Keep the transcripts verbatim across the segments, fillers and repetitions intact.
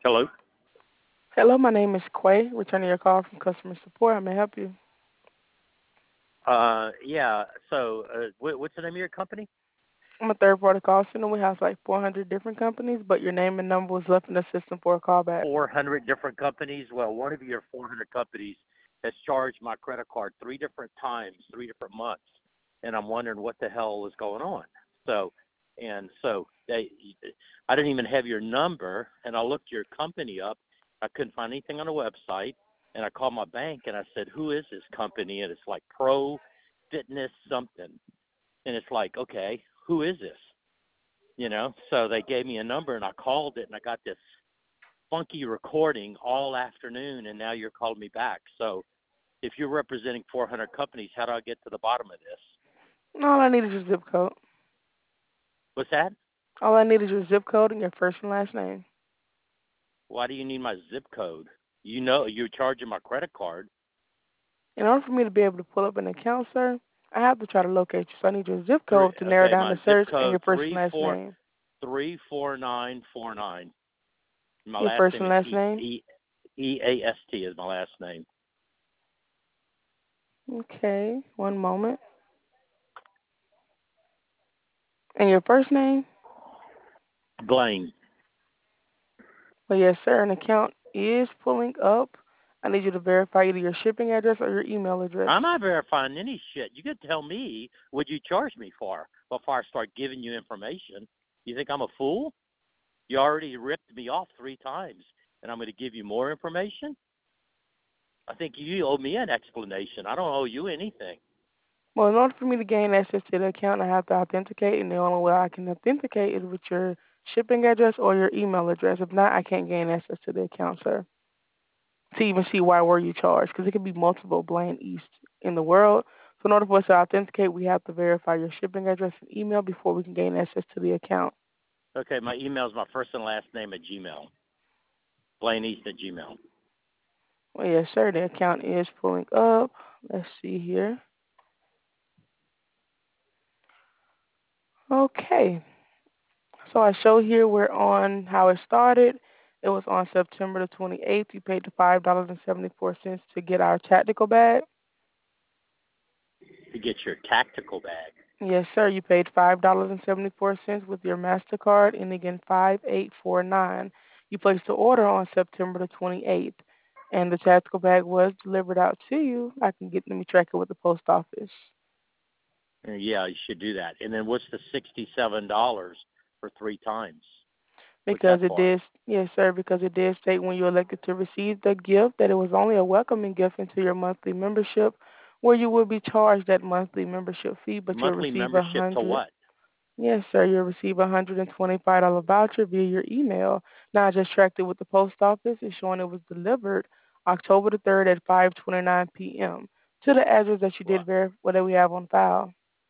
Hello. Hello, my name is Quay, returning your call from customer support. How may I help you? Uh, yeah. So, uh, what, what's the name of your company? I'm a third party call center. We have like four hundred different companies, but your name and number was left in the system for a callback. Four hundred different companies. Well, one of your four hundred companies has charged my credit card three different times, three different months, and I'm wondering what the hell is going on. So, and so they, I didn't even have your number, and I looked your company up. I couldn't find anything on the website, and I called my bank and I said, "Who is this company?" And it's like Pro Fitness something, and it's like, okay, who is this? You know, so they gave me a number and I called it and I got this funky recording all afternoon and now you're calling me back. So if you're representing four hundred companies, how do I get to the bottom of this? All I need is your zip code. What's that? All I need is your zip code and your first and last name. Why do you need my zip code? You know, you're charging my credit card. In order for me to be able to pull up an account, sir, I have to try to locate you. So I need your zip Three, code to narrow okay, down my the zip search and code your first and three last four name. three four nine four nine. My Your last first name and is last E name? E E A S T is my last name. Okay, one moment. And your first name? Blaine. Well, yes, sir. An account is pulling up. I need you to verify either your shipping address or your email address. I'm not verifying any shit. You could tell me what you charge me for before I start giving you information. You think I'm a fool? You already ripped me off three times, and I'm going to give you more information? I think you owe me an explanation. I don't owe you anything. Well, in order for me to gain access to the account, I have to authenticate, and the only way I can authenticate is with your shipping address or your email address. If not, I can't gain access to the account, sir, to even see why were you charged, because it could be multiple Blaine East in the world. So in order for us to authenticate, we have to verify your shipping address and email before we can gain access to the account. Okay, my email is my first and last name at Gmail. Blaine East at Gmail. Well, yes, sir. The account is pulling up. Let's see here. Okay. So I show here we're on how it started. It was on September the twenty-eighth. You paid the five dollars and seventy-four cents to get our tactical bag. To get your tactical bag. Yes, sir. You paid five dollars and seventy-four cents with your MasterCard ending in five eight four nine. You placed the order on September the twenty-eighth, and the tactical bag was delivered out to you. I can get, let me track it with the post office. Uh, Yeah, you should do that. And then what's the sixty-seven dollars for three times? What's Because that it for? did, yes, sir, because it did state when you elected to receive the gift that it was only a welcoming gift into your monthly membership, where you will be charged that monthly membership fee, but you'll Monthly receive a membership to hundred. what? Yes, sir, you'll receive a hundred and twenty-five dollar voucher via your email. Now I just tracked it with the post office. It's showing it was delivered October the third at five twenty-nine p.m. to the address that you Well, did verify that we have on file.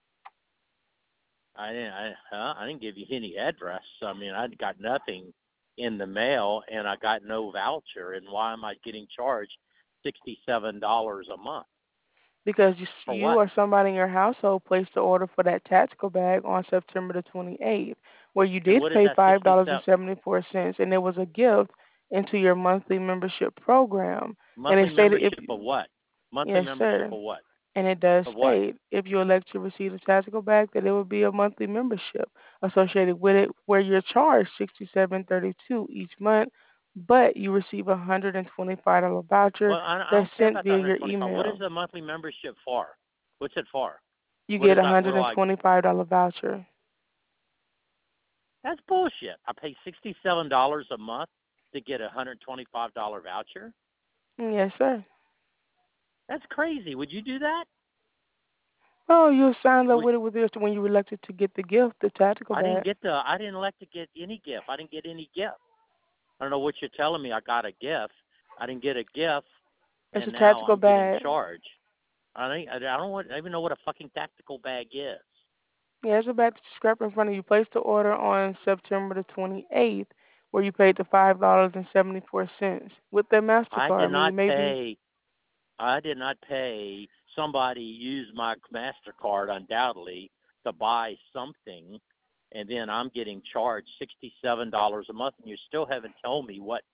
I didn't. I, huh? I didn't give you any address. I mean, I got nothing in the mail, and I got no voucher. And why am I getting charged sixty-seven dollars a month Because you, for you what? or somebody in your household placed the order for that tactical bag on September the twenty-eighth, where you And did what is pay that five dollars and sixty-seven seventy-four cents, and it was a gift into your monthly membership program. And it monthly stated if membership of what? Monthly yes, membership sir, of what? and it does Of what? state if you elect to receive the tactical bag that it will be a monthly membership associated with it, where you're charged sixty-seven thirty-two each month, but you receive a hundred and twenty-five dollar voucher Well, I, I that's don't care sent about the via your one hundred twenty-five. What is email. the monthly membership for? What's it for? You What get is a that? What hundred do and I? twenty-five dollar voucher. That's bullshit. I pay sixty-seven dollars a month to get a one hundred twenty-five dollar voucher. Yes, sir. That's crazy. Would you do that? Oh, you signed up Would, with it with this when you elected to get the gift, the tactical I didn't bag. get the. I didn't elect to get any gift. I didn't get any gift. I don't know what you're telling me. I got a gift. I didn't get a gift, It's a and now tactical I'm getting bag. charged. I think I don't want, I even know what a fucking tactical bag is. Yeah, it's a bag that you scrap in front of you. Placed the order on September the twenty-eighth, where you paid the five dollars and seventy-four cents with their I Mastercard. did I mean, not maybe pay. I did not pay. Somebody used my Mastercard undoubtedly to buy something, and then I'm getting charged sixty-seven dollars a month, and you still haven't told me what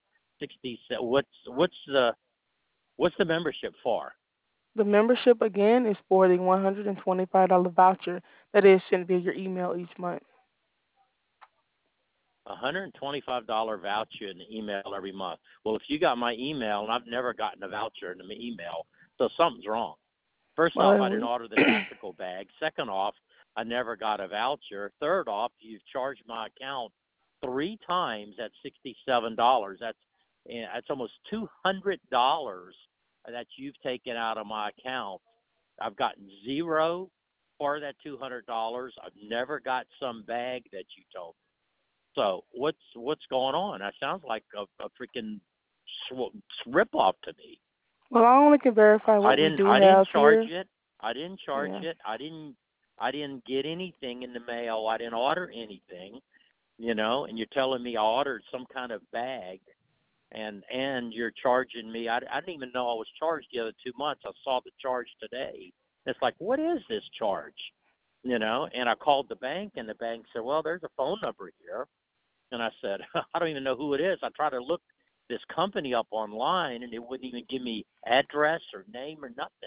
sixty. What's what's the what's the membership for? The membership again is for the one hundred twenty-five dollars voucher that is sent via your email each month. A one hundred twenty-five dollars voucher in the email every month. Well, if you got my email, and I've never gotten a voucher in the email, so something's wrong. First off, I didn't Well, order the tactical bag. Second off, I never got a voucher. Third off, you've charged my account three times at sixty-seven dollars. That's eh, that's almost two hundred dollars that you've taken out of my account. I've gotten zero for that two hundred dollars. I've never got some bag that you told me. So what's what's going on? That sounds like a, a freaking sw- rip-off to me. well, I only can verify I what we didn't do I didn't have charge here. it. I didn't charge Yeah. it. I didn't I didn't get anything in the mail. I didn't order anything, you know, and you're telling me I ordered some kind of bag and and you're charging me. I, I didn't even know I was charged the other two months. I saw the charge today. It's like, what is this charge? You know, and I called the bank and the bank said, well, there's a phone number here. And I said, I don't even know who it is. I tried to look this company up online, and it wouldn't even give me address or name or nothing.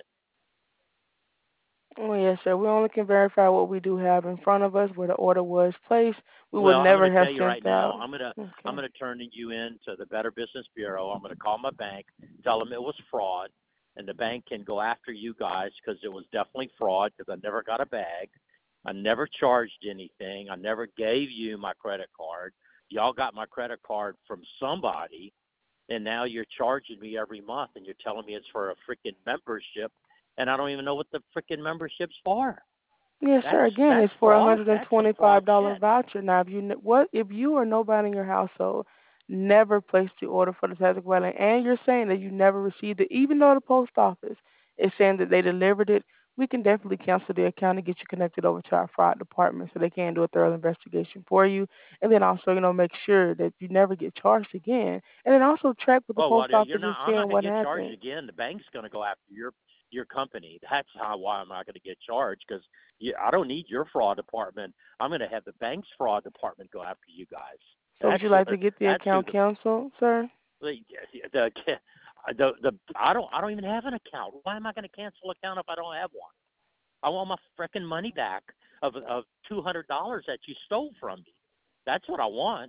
Oh, yes, sir. We only can verify what we do have in front of us where the order was placed. We would Well, I'm never going to have tell you right sent now, out. I'm going to I'm Okay. going to turn you in to the Better Business Bureau. I'm going to call my bank, tell them it was fraud, and the bank can go after you guys because it was definitely fraud because I never got a bag. I never charged anything. I never gave you my credit card. Y'all got my credit card from somebody, and now you're charging me every month, and you're telling me it's for a freaking membership, and I don't even know what the freaking membership's for. Yes, That's sir. Again, that's it's for a fraud. hundred and That's some fraud twenty-five dollar shit. voucher. Now, if you kn- what if you or nobody in your household never placed the order for the tactical bag, and you're saying that you never received it, even though the post office is saying that they delivered it, we can definitely cancel the account and get you connected over to our fraud department so they can do a thorough investigation for you, and then also you know make sure that you never get charged again, and then also track with the Oh, well, post you're office and not. I'm not seeing going what to get charged happened. again. The bank's going to go after your your company. That's how why I'm not going to get charged because I don't need your fraud department. I'm going to have the bank's fraud department go after you guys. So would That's you what. like to get the That's who account the canceled, sir? the the, the, the I don't I don't even have an account. Why am I going to cancel an account if I don't have one? I want my freaking money back of of two hundred dollars that you stole from me. That's what I want.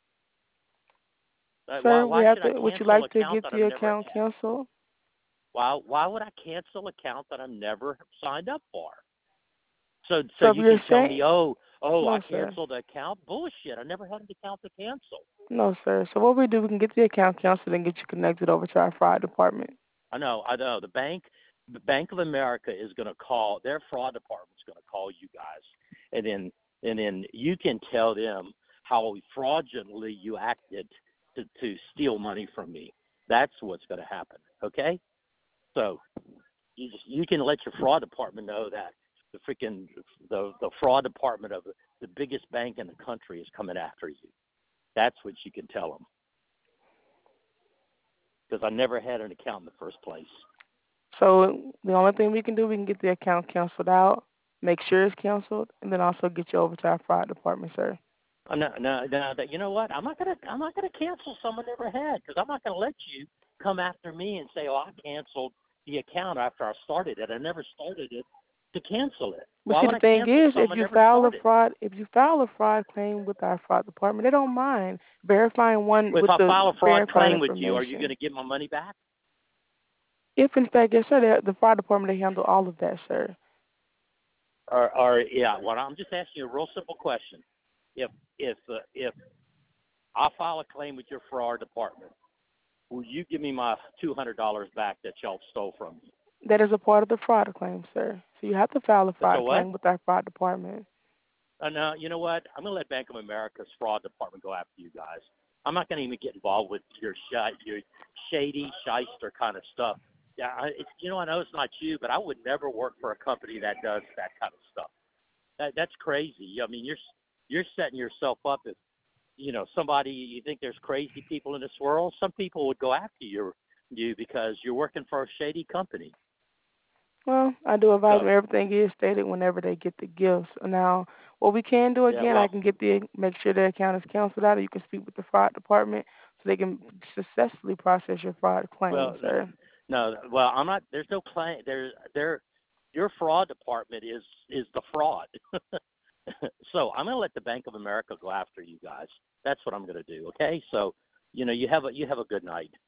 Uh, Why Sir, we why have should I to. Would you cancel an like to account get that I've the never account had? canceled? Why why would I cancel an account that I've never signed up for? So so So if you you're can tell me, saying oh oh I no, sir, canceled the account. Bullshit. I never had an account to cancel. no, sir. So what we do, we can get the account canceled and get you connected over to our fraud department. I know I know the bank the Bank of America is going to call their fraud department's going to call you guys, and then and then you can tell them how fraudulently you acted to to steal money from me. That's what's going to happen. Okay, so you just, you can let your fraud department know that the freaking the the fraud department of the, the biggest bank in the country is coming after you. That's what you can tell them because I never had an account in the first place. So the only thing we can do, we can get the account canceled out, make sure it's canceled, and then also get you over to our fraud department, sir. Uh, No, no, no. That you know what? I'm not gonna I'm not gonna cancel someone never had because I'm not gonna let you come after me and say, oh, I canceled the account after I started it. I never started it to cancel it. But Why see, would the I thing cancel is, if someone you never file a started? fraud, if you file a fraud claim with our fraud department, they don't mind verifying one Well, if with I the file a fraud credit card claim with you, are you information. gonna get my money back? If in fact, yes, sir, the, the fraud department they handle all of that, sir. Or, or yeah, well, I'm just asking you a real simple question. If if uh, if I file a claim with your fraud department, will you give me my two hundred dollars back that y'all stole from me? That is a part of the fraud claim, sir. So you have to file a So fraud what? claim with our fraud department. Uh, no, you know what? I'm going to let Bank of America's fraud department go after you guys. I'm not going to even get involved with your sh- your shady, shyster kind of stuff. Yeah, I, it's, you know, I know it's not you, but I would never work for a company that does that kind of stuff. That that's crazy. I mean, you're you're setting yourself up if you know somebody you think there's crazy people in this world. Some people would go after you you because you're working for a shady company. Well, I do advise them So everything is stated whenever they get the gifts. Now, what we can do yeah, again, I well, can get the make sure the account is canceled out, or you can speak with the fraud department they can successfully process your fraud claim, Well, sir. no, well, I'm not. There's no claim. There's there. Your fraud department is is the fraud. So I'm going to let the Bank of America go after you guys. That's what I'm going to do. Okay. So, you know, you have a you have a good night.